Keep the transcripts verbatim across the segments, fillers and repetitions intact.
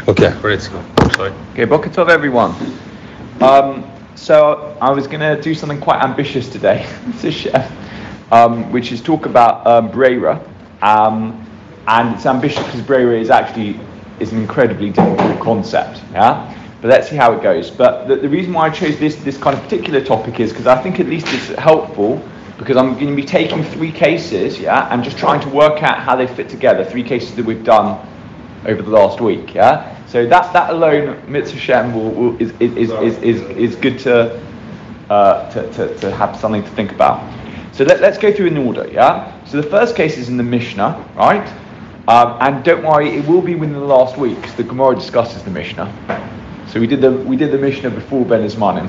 Okay, ready to go. Sorry. Okay, Boker Tov, everyone. Um, so I was going to do something quite ambitious today, to share, um, which is talk about um, Breira. Um, and it's ambitious because Breira is actually is an incredibly difficult concept. Yeah, but let's see how it goes. But the, the reason why I chose this this kind of particular topic is because I think at least it's helpful. Because I'm going to be taking three cases, yeah, and just trying to work out how they fit together. Three cases that we've done over the last week, yeah. So that that alone, Mitzvah Shem, will, will, is, is, is, is, is, is good to, uh, to, to to have something to think about. So let, let's go through in order, yeah. So the first case is in the Mishnah, right? Um, and don't worry, it will be within the last week because the Gemara discusses the Mishnah. So we did the we did the Mishnah before Ben Ismanim.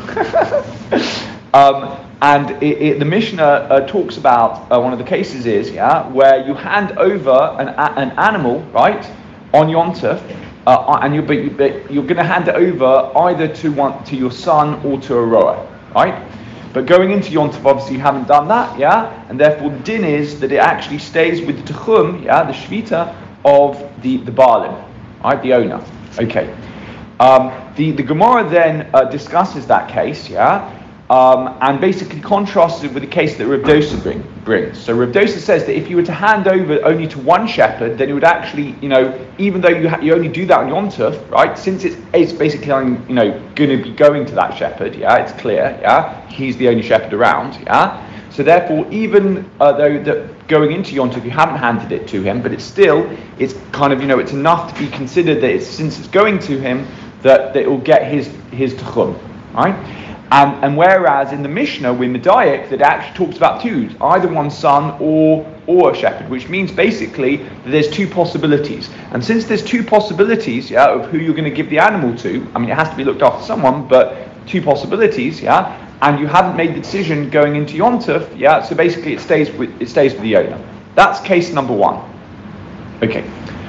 um, And it, it, the Mishnah uh, talks about uh, one of the cases is yeah where you hand over an an animal right on Yom Tov, uh, and you but, you, but you're going to hand it over either to one to your son or to a rower, right? But going into Yom Tov, obviously you haven't done that, yeah, and therefore the din is that it actually stays with the Techum, yeah, the Shvita of the the Baalim, right, the owner. Okay. Um, the the Gemara then uh, discusses that case, yeah. Um, and basically contrasts it with the case that Rav Dosa bring, brings. So Rav Dosa says that if you were to hand over only to one shepherd, then it would actually, you know, even though you ha- you only do that on Yom Tov, right? Since it's it's basically, you know, going to be going to that shepherd, yeah, it's clear, yeah, he's the only shepherd around, yeah. So therefore, even uh, though that going into Yom Tov, you haven't handed it to him, but it's still, it's kind of, you know, it's enough to be considered that it's, since it's going to him, that, that it will get his his techum, right? And, and whereas in the Mishnah, with Medayek, that actually talks about two, either one son or or a shepherd, which means basically that there's two possibilities. And since there's two possibilities, yeah, of who you're going to give the animal to, I mean, it has to be looked after someone, but two possibilities, yeah, and you haven't made the decision going into Yom Tov, yeah, so basically it stays with it stays with the owner. That's case number one. Okay.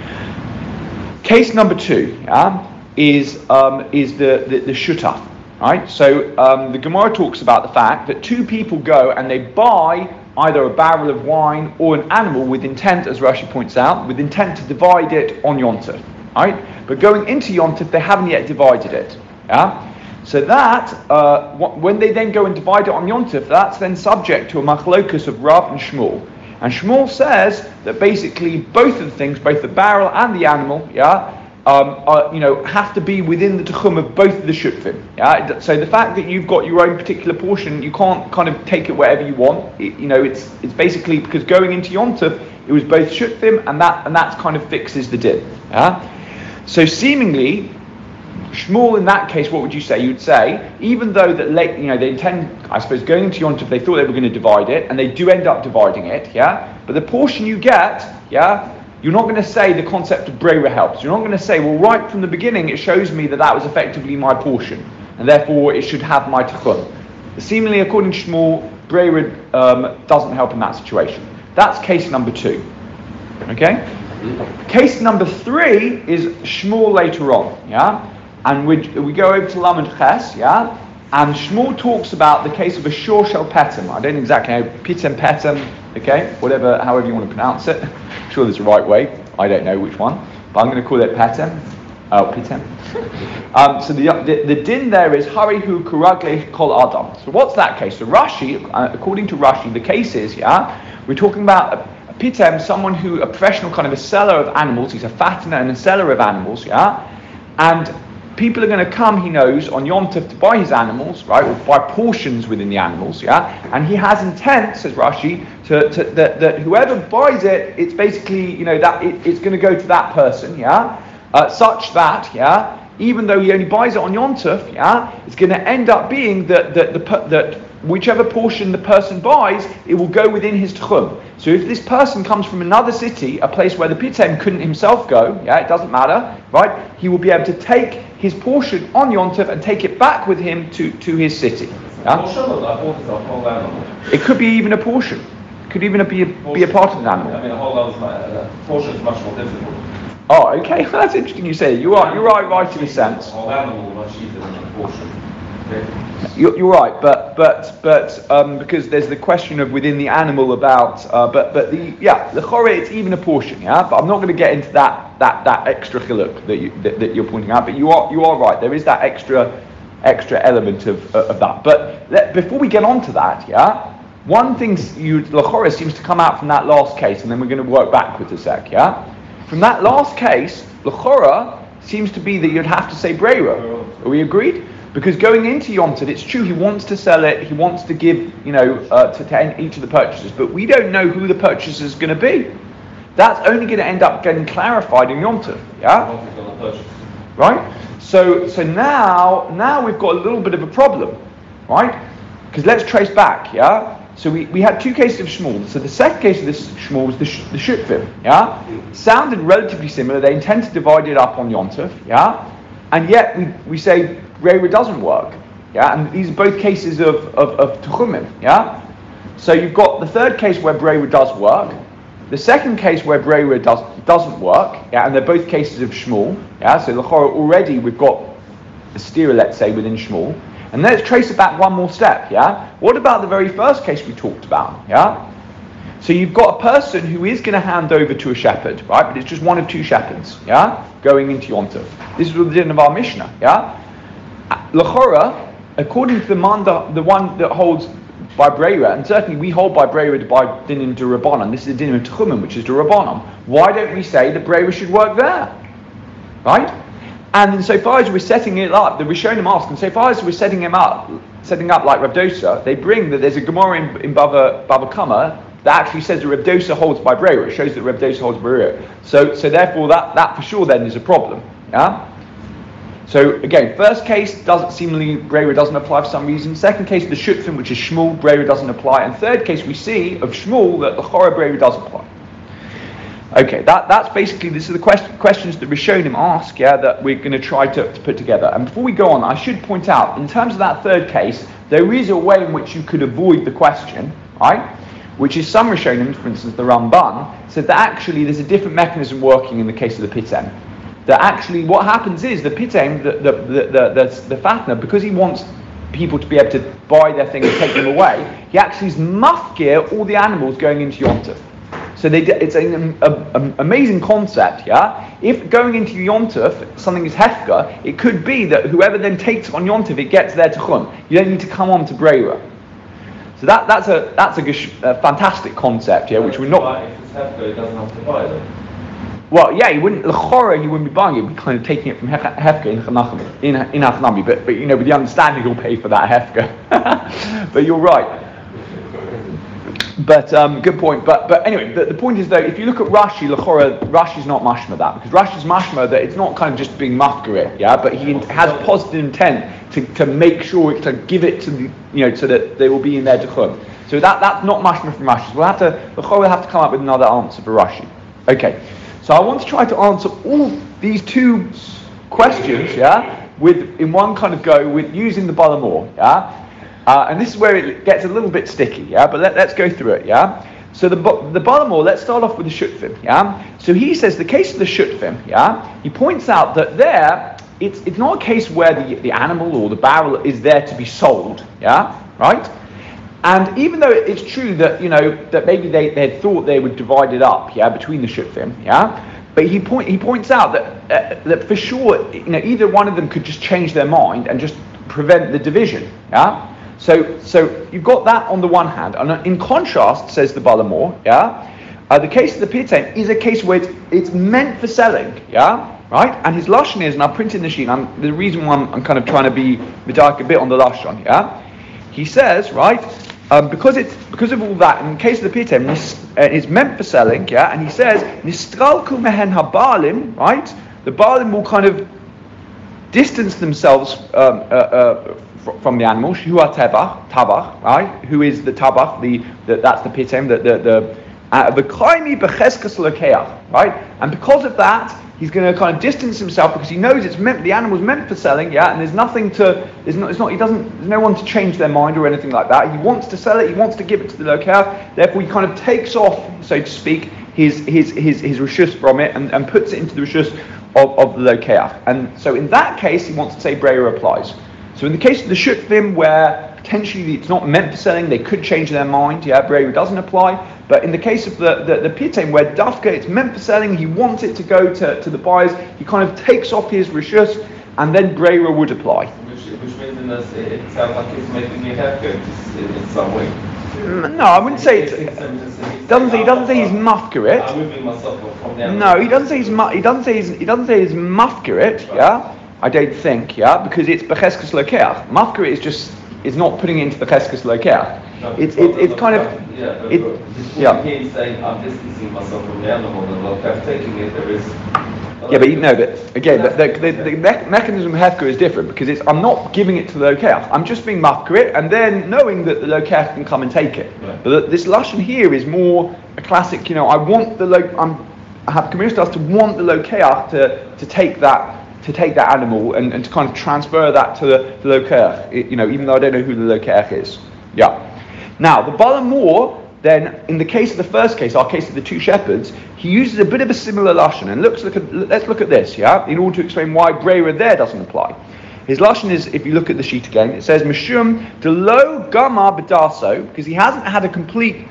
Case number two, yeah, is um, is the the, the shutaf. Right, so um, the Gemara talks about the fact that two people go and they buy either a barrel of wine or an animal with intent, as Rashi points out, with intent to divide it on Yom Tov. Right, but going into Yom Tov, they haven't yet divided it. Yeah, so that uh, when they then go and divide it on Yom Tov, that's then subject to a machlokus of Rav and Shmuel. And Shmuel says that basically both of the things, both the barrel and the animal, yeah. Um, uh, you know, have to be within the techum of both of the shutfim. Yeah. So the fact that you've got your own particular portion, you can't kind of take it wherever you want. It, you know, it's it's basically because going into Yom Tov, it was both shutfim, and that and that kind of fixes the din. Yeah. So seemingly, Shmuel in that case, what would you say? You would say, even though that late, you know, they intend, I suppose, going into Yom Tov, they thought they were going to divide it, and they do end up dividing it. Yeah. But the portion you get, yeah. You're not going to say the concept of Breira helps. You're not going to say, well, right from the beginning, it shows me that that was effectively my portion, and therefore it should have my techum. Seemingly, according to Shmuel, Breira um, doesn't help in that situation. That's case number two. Okay? Mm-hmm. Case number three is Shmuel later on, yeah? And we, we go over to Lamed Ches, yeah? And Shmuel talks about the case of a shor shel petem. I don't exactly know, pitem petem, okay? Whatever, however you want to pronounce it. I'm sure there's a right way. I don't know which one. But I'm going to call it petem. Oh, pitem. um, so the, the the din there is harihu kuragle kol adam. So what's that case? So Rashi, uh, according to Rashi, the case is, yeah, we're talking about a, a pitem, someone who, a professional kind of a seller of animals. He's a fattener and a seller of animals, yeah? And people are going to come, he knows, on Yom Tov to buy his animals, right, or buy portions within the animals, yeah, and he has intent, says Rashi, to, to that, that whoever buys it, it's basically, you know, that it, it's going to go to that person, yeah, uh, such that, yeah, even though he only buys it on Yom Tov, yeah, it's going to end up being that that the that whichever portion the person buys, it will go within his techum. So if this person comes from another city, a place where the pitem couldn't himself go, yeah, it doesn't matter, right? He will be able to take his portion on Yom Tov and take it back with him to, to his city. Yeah? It could be even a portion. It could even be a, be a part of an animal. I mean, a whole other portion is much more difficult. Oh, okay. Well, that's interesting you say. You are, you're right, right in a sense. A whole animal is much easier than a portion. Okay. You're, you're right, but but but um, because there's the question of within the animal about, uh, but but the yeah, the chore, it's even a portion, yeah. But I'm not going to get into that that that that extra chiluk that you that, that you're pointing out. But you are you are right. There is that extra extra element of of that. But let, before we get on to that, yeah, one thing you l'chora seems to come out from that last case, and then we're going to work backwards a sec, yeah. From that last case, l'chora seems to be that you'd have to say breira. Are we agreed? Because going into Yom Tov, it's true he wants to sell it, he wants to give, you know, uh, to, to each of the purchasers, but we don't know who the purchaser is going to be. That's only going to end up getting clarified in Yom Tov, yeah? Right? So, so now, now we've got a little bit of a problem, right? Because let's trace back, yeah? So we, we had two cases of Shmuel. So the second case of this Shmuel was the, sh- the Shutfim, yeah? Sounded relatively similar. They intend to divide it up on Yom Tov, yeah? And yet we, we say Breira doesn't work, yeah? And these are both cases of, of, of Tchumim, yeah? So you've got the third case where Breira does work, the second case where Breira does, doesn't work, yeah? And they're both cases of Shmuel, yeah? So l'chora already we've got a stira, let's say, within Shmuel. And let's trace it back one more step, yeah? What about the very first case we talked about, yeah? So you've got a person who is going to hand over to a shepherd, right? But it's just one of two shepherds, yeah? Going into Yom Tov. This is the din of our Mishnah, yeah? L'chora, according to the manda, the one that holds by Breira, and certainly we hold by Breira by dinim d'Rabbanan. This is the din of Tchumim, which is d'Rabbanan. Why don't we say that Breira should work there, right? And insofar as we're setting it up, the Rishonim ask, and so far as we're setting him up, setting up like Rav Dosa, they bring that there's a Gemara in, in Bava, Bava Kama that actually says that Rav Dosa holds by Breira. It shows that Rav Dosa holds by Breira. So, so therefore, that, that for sure then is a problem. Yeah. So again, first case doesn't seemingly Breira doesn't apply for some reason. Second case, the Shutfim, which is Shmuel, Breira doesn't apply. And third case, we see of Shmuel that the Chora Breira does apply. Okay, that, that's basically, this is the quest- questions that Rishonim ask, yeah, that we're going to try to, to put together. And before we go on, I should point out, in terms of that third case, there is a way in which you could avoid the question, right? Which is some Rishonim, for instance, the Ramban, said that actually there's a different mechanism working in the case of the Pitem. That actually what happens is the Pitem, the, the, the, the, the, the Fatna, because he wants people to be able to buy their thing and take them away, he actually is mafkir all the animals going into Yom Tov. So they, it's an amazing concept, yeah? If going into Yom Tov, something is hefka, it could be that whoever then takes it on Yom Tov, it gets there to Chum. You don't need to come on to Breira. So that, that's a that's a, a fantastic concept, yeah, which we're not... If it's hefka, it doesn't have to buy them. Well, yeah, you wouldn't, l'chora, you wouldn't be buying it, you'd be kind of taking it from hefka in Chanachim, in, in Hathanami, but, but, you know, with the understanding you'll pay for that hefka. But you're right. But um, good point. But but anyway, the, the point is though, if you look at Rashi, l'chora, Rashi's not mashma that, because Rashi's mashma that it's not kind of just being mafkarit, yeah, but he has positive intent to, to make sure to give it to the, you know, so that they will be in their dechum. So that that's not mashma from Rashi. So we'll have to l'chora will have to come up with another answer for Rashi. Okay, so I want to try to answer all these two questions, yeah, with in one kind of go with using the Balamor, yeah. Uh, and this is where it gets a little bit sticky, yeah? But let, let's go through it, yeah? So the the Balamor, let's start off with the Shutfim, yeah? So he says, the case of the Shutfim, yeah? He points out that there, it's it's not a case where the, the animal or the barrel is there to be sold, yeah? Right? And even though it's true that, you know, that maybe they, they had thought they would divide it up, yeah, between the Shutfim, yeah? But he point he points out that uh, that for sure, you know, either one of them could just change their mind and just prevent the division, yeah? So, so you've got that on the one hand, and in contrast, says the Balamor, yeah, uh, the case of the Pitem is a case where it's, it's meant for selling, yeah, right? And his lashon is, and I've printed in the sheet. I'm, the reason why I'm, I'm kind of trying to be medark a bit on the lashon, yeah. He says, right, um, because it's because of all that. In the case of the Pitem, uh, it's meant for selling, yeah. And he says, nistralku mehen habalim, right? The Balim will kind of distance themselves um, uh, uh, from the animals, who are tabach, tabach, right? Who is the tabach? The, the that's the pitem, the the the uh, the kaimi becheskas lokeach, right? And because of that, he's going to kind of distance himself because he knows it's meant the animal's meant for selling, yeah. And there's nothing to, there's not, it's not, he doesn't, there's no one to change their mind or anything like that. He wants to sell it, he wants to give it to the lokeach. Therefore, he kind of takes off, so to speak, his his his his rishus from it and, and puts it into the rishus of, of the lokeach. And so in that case, he wants to say breira applies. So in the case of the shutfim, where potentially it's not meant for selling, they could change their mind, yeah, Breira doesn't apply. But in the case of the, the, the Pitain, where Dafka, it's meant for selling, he wants it to go to, to the buyers, he kind of takes off his Rishus, and then Breira would apply. Which, which means in this, it sounds like it's making a haircut in, in some way. No, I wouldn't say it's. It doesn't say he doesn't say he's mafkarit. I'm moving myself from the No, he doesn't say he's mu- he doesn't say he's, he doesn't say he's mafkarit. Yeah, I don't think. Yeah, because it's becheskes lokeach. Mafkarit is just is not putting it into becheskes lokeach. No, It's it, it's kind of yeah. But it, yeah. yeah. He's saying I'm distancing myself from the animal, and like I'm taking it. There is. Yeah, but you know, but again, the, the, the, the me- mechanism of hefker is different because it's I'm not giving it to the lokeach. I'm just being mafkarit, and then knowing that the lokeach can come and take it. Right. But the, this lashon here is more a classic. You know, I want the lo- I'm I have communistas to want the lokeach to to take that to take that animal and, and to kind of transfer that to the, the lokeach. You know, even though I don't know who the lokeach is. Yeah. Now the balamor. Then, in the case of the first case, our case of the two shepherds, he uses a bit of a similar lashon. And looks, look at, let's look at this, yeah, in order to explain why Breira there doesn't apply. His lashon is, if you look at the sheet again, it says Mishum delo gama bedaso, because he hasn't had a complete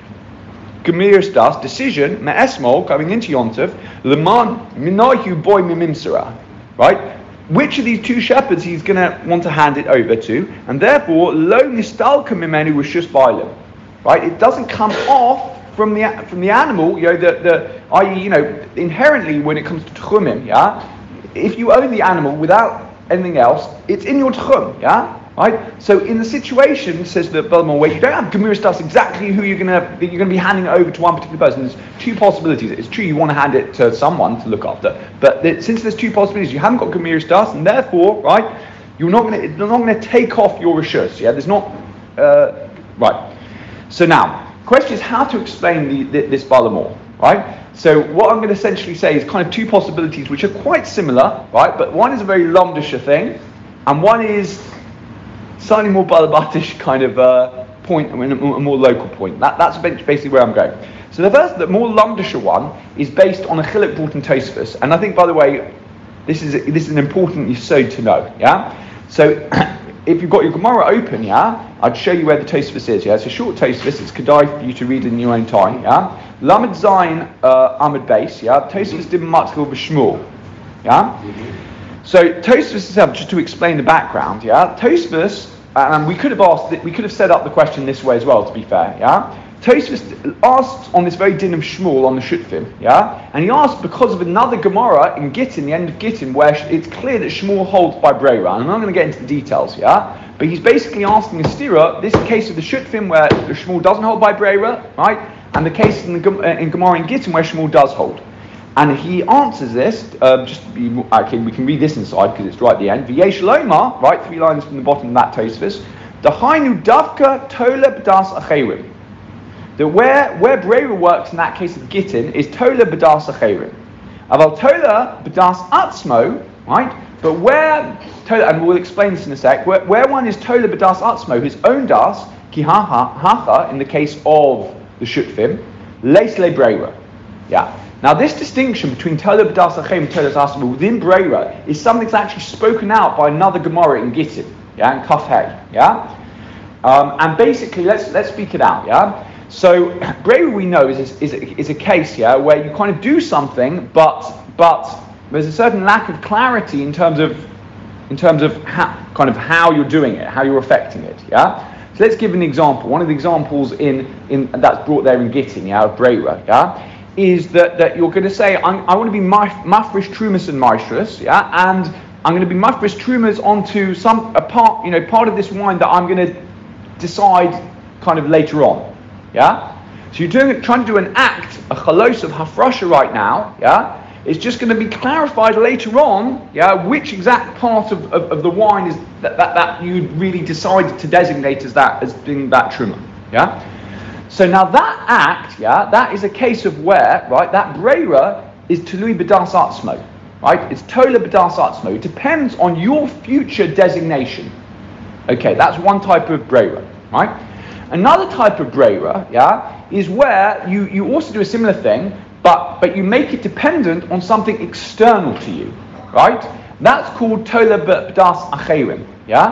Gemir das decision me'esmol coming into Yontif leman minayu boy mimimsara, right? Which of these two shepherds he's going to want to hand it over to, and therefore lo nistalka mimenu rishus bailim. Right, it doesn't come off from the from the animal. You know, the the that is, you know, inherently when it comes to tchumim, yeah. If you own the animal without anything else, it's in your tchum, yeah. Right. So in the situation, says the Belmont, where you don't have Gemurah stuff exactly who you're gonna you're gonna be handing it over to one particular person. There's two possibilities. It's true you want to hand it to someone to look after, but the, since there's two possibilities, you haven't got Gemurah stuff, and therefore, right, you're not gonna you're not gonna take off your rishus. Yeah. There's not uh, right. So now, the question is how to explain the, the, this balamor, right? So what I'm going to essentially say is kind of two possibilities which are quite similar, right? But one is a very Lomdischer thing, and one is slightly more balabatish kind of uh, point, I mean, a more local point. That, that's basically where I'm going. So the first, the more Lomdischer one, is based on a chiluk brought in Tosfos, and I think, by the way, this is this is an important yesod to know, yeah? So if you've got your Gemara open, yeah, I'd show you where the Tosfos is, yeah. It's a short Tosfos, it's kedai for you to read in your own time, yeah. Lamed Zayin uh, Amud Beis, yeah. Tosfos didn't matkil b'shmuel, yeah. Mm-hmm. So Tosfos itself, just to explain the background, yeah. Tosfos, and we could have asked, we could have set up the question this way as well, to be fair, yeah. Tosfos asked on this very din of Shmuel on the Shutfim, yeah, and he asked because of another Gemara in Gittin, the end of Gittin, where it's clear that Shmuel holds by Breira, and I'm not going to get into the details, yeah, but he's basically asking a stira, this case of the Shutfim where Shmuel doesn't hold by Breira, right, and the case in, the, uh, in Gemara in Gittin where Shmuel does hold. And he answers this, um, just to be, okay, we can read this inside because it's right at the end. V'yesh lomar, right, three lines from the bottom of that Tosfos. Dahainu davka tola b'das acherim. That where where Breira works in that case of Gittin is tola b'das acherim. Aval tola b'das atzmo, right? But where tola, and we'll explain this in a sec. Where, where one is tola b'das atzmo, his own das kihaha hacha in the case of the shutfim, leis le Breira, yeah. Now this distinction between tola b'das acherim and tola b'das atzmo within Breira is something that's actually spoken out by another Gemara in Gittin, yeah, in Kaf Hey, yeah. Um, and basically, let's let's speak it out, yeah. So, Breira we know is, is, is a case, yeah, where you kind of do something, but but there's a certain lack of clarity in terms of in terms of how, kind of how you're doing it, how you're affecting it, yeah. So let's give an example. One of the examples in, in that's brought there in Gittin, yeah, of Breira, yeah, is that, that you're going to say, I'm, I want to be mafresh trumas and maestros, yeah, and I'm going to be mafresh trumas onto some a part, you know, part of this wine that I'm going to decide kind of later on. Yeah, so you're doing trying to do an act, a chalos of hafrasha right now. Yeah, it's just going to be clarified later on. Yeah, which exact part of, of, of the wine is that, that that you really decided to designate as that as being that truma. Yeah, so now that act, yeah, that is a case of where, right, that breira is tului b'das atzmo, right? It's tola b'das atzmo. It depends on your future designation. Okay, that's one type of breira, right? Another type of breira, yeah, is where you, you also do a similar thing, but but you make it dependent on something external to you, right? That's called tola b'das acherim, yeah.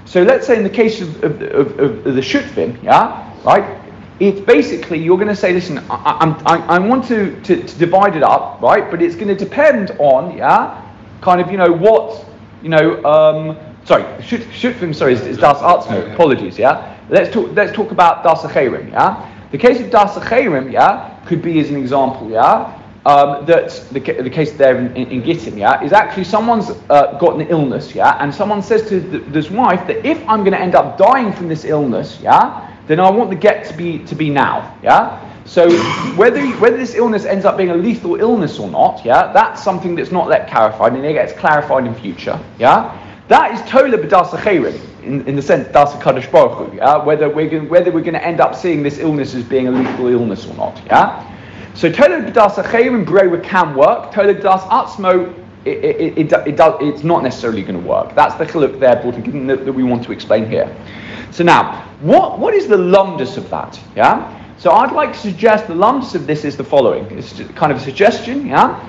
So let's say in the case of, of, of, of the Shutfim, yeah, right, it's basically, you're going to say, listen, I, I'm, I, I want to, to, to divide it up, right, but it's going to depend on, yeah, kind of, you know, what, you know, um, sorry, Shutfim, sorry, is, is Das Atzmo, apologies, yeah. Let's talk, let's talk about Das Acherim, yeah. The case of Das Acherim, yeah, could be as an example, yeah, um, that the, the case there in, in, in Gittin, yeah, is actually someone's uh, got an illness, yeah, and someone says to the, this wife that if I'm going to end up dying from this illness, yeah, then I want the get to be to be now, yeah. So whether whether this illness ends up being a lethal illness or not, yeah, that's something that's not yet clarified, and it gets clarified in future, yeah. That is tola b'das acherim, in in the sense das Kadosh Baruch Hu, yeah. Whether we're going, whether we're going to end up seeing this illness as being a lethal illness or not, yeah. So tola b'das acherim breira can work. Tola b'das atzmo, it it, it, it does it's not necessarily going to work. That's the chiluk there that, that we want to explain here. So now, what what is the lumdus of that? Yeah. So I'd like to suggest the lumdus of this is the following. It's kind of a suggestion. Yeah.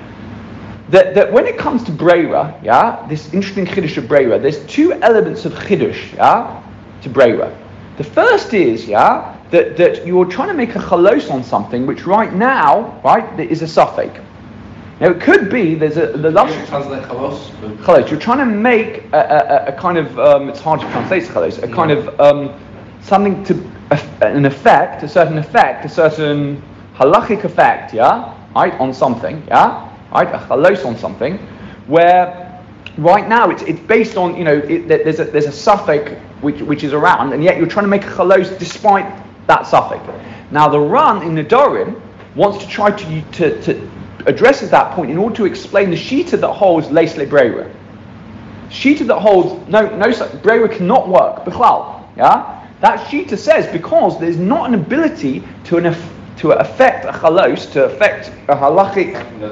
That, that when it comes to Breira, yeah, this interesting Chiddush of Breira, there's two elements of Chiddush, yeah, to Breira. The first is, yeah, that, that you're trying to make a chalos on something which right now, right, there is a suffix. Now it could be, there's a, the last... translate chalos? Chalos, you're trying to make a, a, a kind of, um, it's hard to translate chalos, a kind of, um, something to, a, an effect, a certain effect, a certain halachic effect, yeah, right, on something, yeah? Right, a chalos on something, where right now it's it's based on, you know, it, there's a there's a suffix which which is around, and yet you're trying to make a chalos despite that suffix. Now the Ran in Nedarim wants to try to to, to addresses that point in order to explain the shita that holds leis le breira. Shita that holds no no breira cannot work bichlal. Yeah, that shita says because there's not an ability to an to affect a chalos, to affect a halachic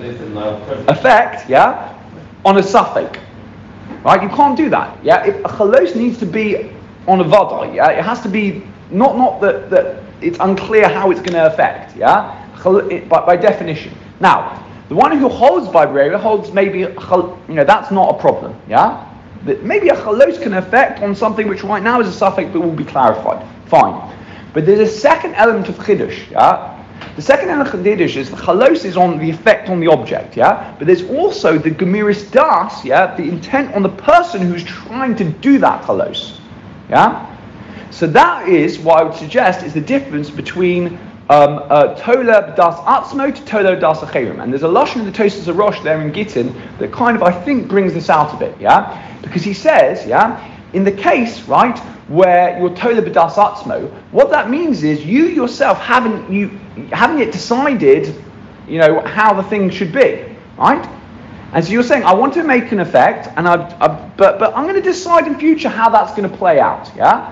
effect, yeah, on a suffix, right? You can't do that, yeah. If a chalos needs to be on a vada, yeah, it has to be not not that that it's unclear how it's going to affect, yeah, it, by, by definition. Now, the one who holds by breira holds maybe, you know, that's not a problem, yeah. That maybe a chalos can affect on something which right now is a suffix but will be clarified. Fine. But there's a second element of chiddush, yeah. The second element of chiddush is the chalos is on the effect on the object, yeah. But there's also the gemiris das, yeah, the intent on the person who's trying to do that chalos, yeah. So that is what I would suggest is the difference between um, uh, tola das atzmo to tola das acherim. And there's a lashon in the Tosas Rosh there in Gittin that kind of I think brings this out a bit, yeah, because he says, yeah, in the case, right, where you're tola b'das atzmo, what that means is you yourself haven't you haven't yet decided, you know, how the thing should be, right? And so you're saying, I want to make an effect, and I, I but but I'm going to decide in future how that's going to play out, yeah.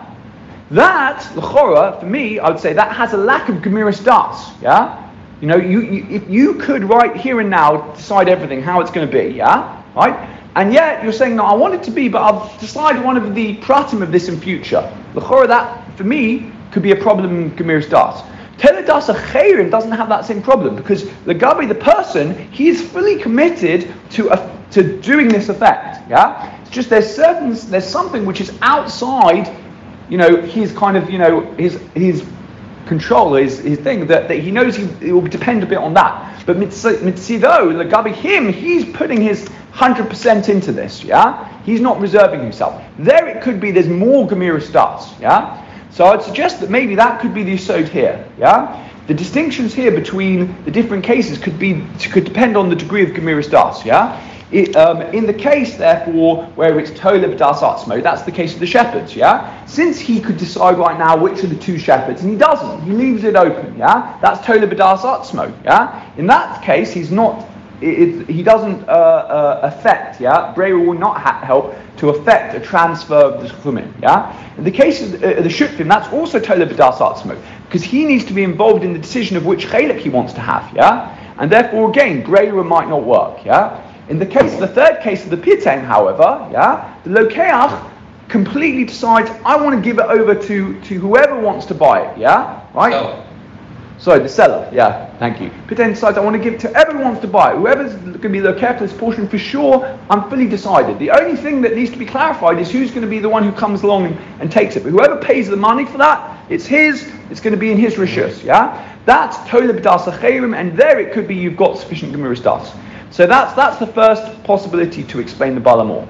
That l'chora for me, I would say that has a lack of gemiris das, yeah. You know, you, you if you could right here and now decide everything how it's going to be, yeah, right. And yet you're saying, no, I want it to be, but I'll decide one of the pratim of this in future. L'chora, that for me could be a problem in gemiris das. Tola das acherim doesn't have that same problem because legabe the person, he is fully committed to a, to doing this effect. Yeah, it's just there's certain there's something which is outside, you know, his kind of, you know, his his control, his his thing that, that he knows he it will depend a bit on that. But mitzido legabe him, he's putting his one hundred percent into this, yeah? He's not reserving himself. There it could be there's more gemiris das, yeah? So I'd suggest that maybe that could be the yesod here, yeah? The distinctions here between the different cases could be could depend on the degree of gemiris das, yeah? It, um, in the case, therefore, where it's tola b'das atzmo, that's the case of the shepherds, yeah? Since he could decide right now which are the two shepherds, and he doesn't, he leaves it open, yeah? That's tola b'das atzmo, yeah? In that case, he's not It, it, he doesn't uh, uh, affect, yeah, breira will not ha- help to affect a transfer of the chumin, yeah. In the case of uh, the shutfim, that's also tola b'das atzmo, because he needs to be involved in the decision of which chelik he wants to have, yeah, and therefore again, breira might not work, yeah. In the case, the third case of the pitain, however, yeah, the lokeach completely decides, I want to give it over to, to whoever wants to buy it, yeah, right? So. Sorry, the seller. Yeah, thank you. But then decides I want to give to everyone who wants to buy it. Whoever's going to be the careful this portion, for sure, I'm fully decided. The only thing that needs to be clarified is who's going to be the one who comes along and, and takes it. But whoever pays the money for that, it's his. It's going to be in his rishus. Yeah, that's tola b'das acherim, and there it could be you've got sufficient gemuris das. So that's that's the first possibility to explain the balamor.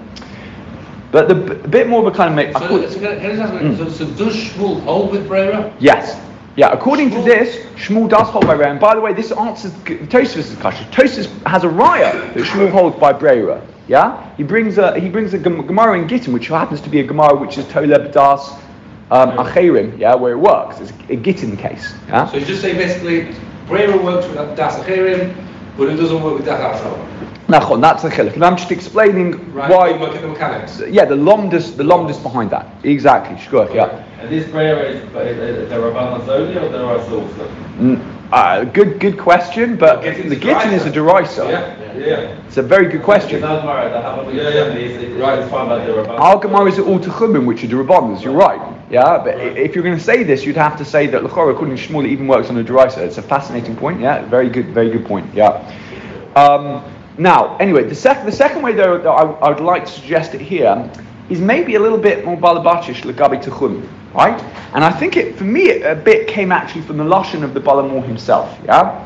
But the b- bit more of a kind of make. So, so, can I just ask, mm. so, so does Shmuel hold with Breira? Yes. Yeah, according Shmuel. to this, Shmuel does hold by Breira. And by the way, this answers Tosfos' question. Tosfos has a raya that Shmuel holds by Breira. Yeah, he brings a he brings a Gemara in Gittin, which happens to be a Gemara which is Tola b'das um, acherim. Yeah, where it works. It's a Gittin case. Yeah. So you just say basically, Breira works with das acherim, but it doesn't work with das acherim. Nachon, that's a chiluk. And I'm just explaining right, why. Look at the mechanics. Yeah, the lomdus, the lomdus behind that. Exactly. Sure. Yeah. And this prayer is the Rabbanan Zoli or the Rasul? Uh, good, good question. But well, the Gittin is a deraisa. Yeah, yeah, yeah. It's a very good question. Yeah, yeah. Right. Our Gemara is all Techumim, which are the Rabbanans. You're right. Yeah, but right. If you're going to say this, you'd have to say that L'chora, according to Shmuel, it even works on a deraisa. It's a fascinating point. Yeah, very good, very good point. Yeah. Um, Now, anyway, the, sec- the second way, though, that I, I would like to suggest it here is maybe a little bit more balabachish legabi techum, right? And I think it, for me, it, a bit came actually from the lashon of the Balamor himself, yeah.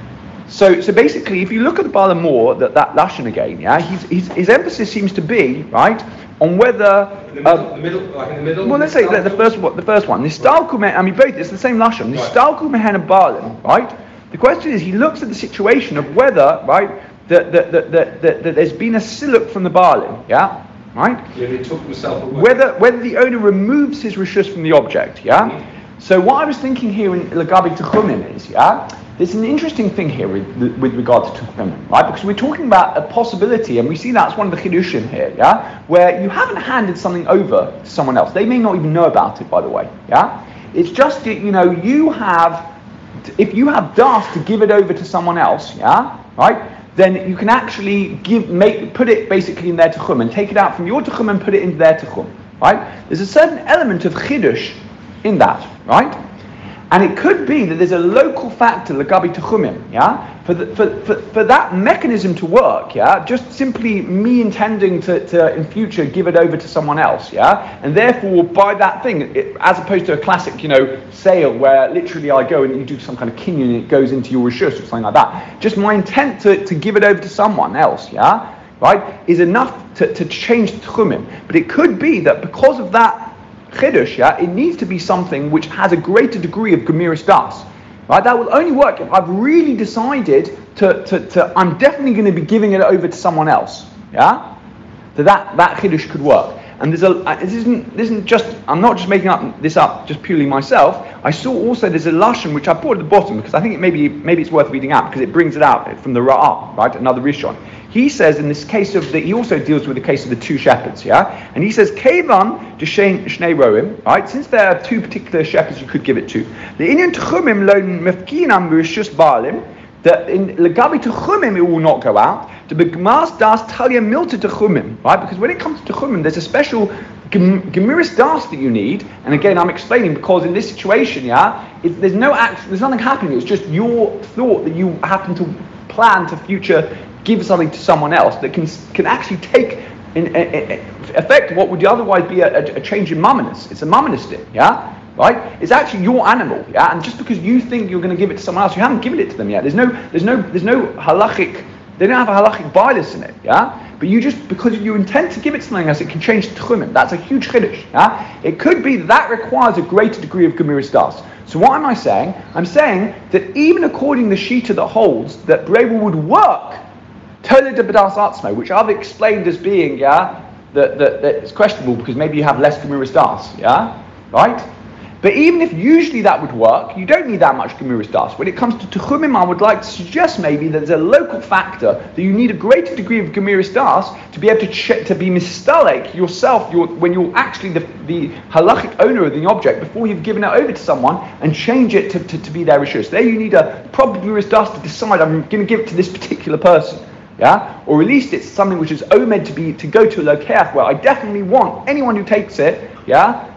So, so basically, if you look at the Balamor, that that lashon again, yeah, he's, he's, his emphasis seems to be right on whether in the middle, um, the middle, like in the middle. Well, let's say the, the first one. The first one, nistalku mehen. I mean, both. It's the same lashon. Nistalku mehen balim, right? The question is, he looks at the situation of whether, right. That, that, that, that, that, that there's been a siluk from the Baalim, yeah? Right? Yeah, he took himself away. Whether, whether the owner removes his rishus from the object, yeah? Mm-hmm. So what I was thinking here in Lagabi Techumim is, yeah? There's an interesting thing here with, with regard to Techumim, right? Because we're talking about a possibility, and we see that's one of the chidushim here, yeah? Where you haven't handed something over to someone else. They may not even know about it, by the way, yeah? It's just that, you know, you have, if you have das to give it over to someone else, yeah? Right? Then you can actually give, make, put it basically in their techum and take it out from your techum and put it into their techum, right? There's a certain element of chidush in that, right? And it could be that there's a local factor, legabi techumim, yeah? For, the, for, for, for that mechanism to work, yeah? Just simply me intending to, to, in future, give it over to someone else, yeah? And therefore, by that thing, it, as opposed to a classic, you know, sale where literally I go and you do some kind of kinyan and it goes into your rishus or something like that. Just my intent to, to give it over to someone else, yeah? Right? Is enough to, to change the techumim. But it could be that because of that chidush, yeah, it needs to be something which has a greater degree of gemiris das. Right? That will only work if I've really decided to, to, to I'm definitely going to be giving it over to someone else. Yeah? So that, that chidush could work. And there's a this isn't this isn't just I'm not just making up this up just purely myself. I saw also there's a lashon which I put at the bottom because I think it maybe maybe it's worth reading out because it brings it out from the Ra'ah, right? Another Rishon. He says in this case of the he also deals with the case of the two shepherds, yeah? And he says Kevan Deshain Shnei Roim, right? Since there are two particular shepherds you could give it to. The Inyan Techumim lo mefkinam b'rishus baalim, that in legabi techumim it will not go out. To begmas das talia milta techumim, right? Because when it comes to techumim, there's a special gemiris das that you need. And again, I'm explaining because in this situation, yeah, it, there's no act, there's nothing happening. It's just your thought that you happen to plan to future give something to someone else that can can actually take in, in, in effect what would otherwise be a, a, a change in mumminess. It's a mumminess thing, yeah. Right? It's actually your animal, yeah. And just because you think you're going to give it to someone else, you haven't given it to them yet. There's no, there's no, there's no halachic. They don't have a halachic bias in it, yeah. But you just because you intend to give it to something else, it can change to techumim. That's a huge chiddush, yeah. It could be that, that requires a greater degree of gemiris das. So what am I saying? I'm saying that even according to the shita that holds that Breira would work, totally de b'das atzmo, which I've explained as being, yeah, that, that, that it's questionable because maybe you have less gemiris das, yeah, right. But even if usually that would work, you don't need that much gemiris das. When it comes to techumim, I would like to suggest maybe that there's a local factor that you need a greater degree of gemiris das to be able to ch- to be mistalek yourself your, when you're actually the, the halachic owner of the object before you've given it over to someone and change it to, to, to be their rishus. There you need a proper gemiris das to decide I'm going to give it to this particular person. Yeah? Or at least it's something which is omed to be to go to a lokeach where I definitely want anyone who takes it, yeah,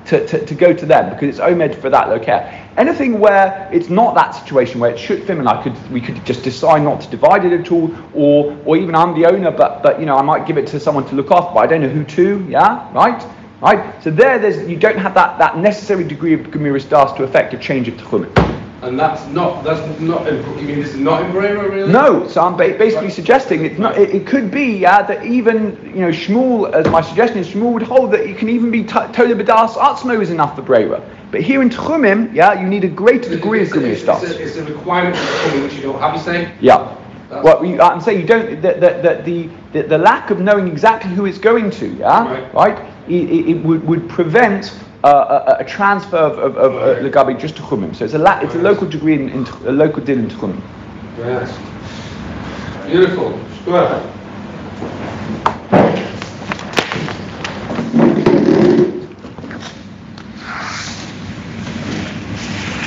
to, to, to go to them because it's omed for that locale. Anything where it's not that situation where it's shutfim and I could we could just decide not to divide it at all, or or even I'm the owner, but but you know I might give it to someone to look after, but I don't know who to. Yeah, right, right. So there, there's you don't have that, that necessary degree of gemiris das to affect a change of tchumen. And that's not, that's not, in, you mean this is not in Brera, really? No, so I'm ba- basically suggesting it's not. It, it could be, yeah, that even you know Shmuel, as my suggestion is, Shmuel would hold that it can even be Tola B'das Atzmo is enough for Brera. But here in Tchumim, yeah, you need a greater degree of Gemiris Das. It's, it's a requirement for Tchumim which you don't have, you saying? Yeah. Well, you, I'm saying you don't. The the, the the the lack of knowing exactly who it's going to, yeah, right, right it, it, it would would prevent. Uh, a, a transfer of, of, of uh, Legabi just to Chumim. So it's a la- it's a local degree in, in a local din in Chumim. Very nice. Beautiful. Go ahead.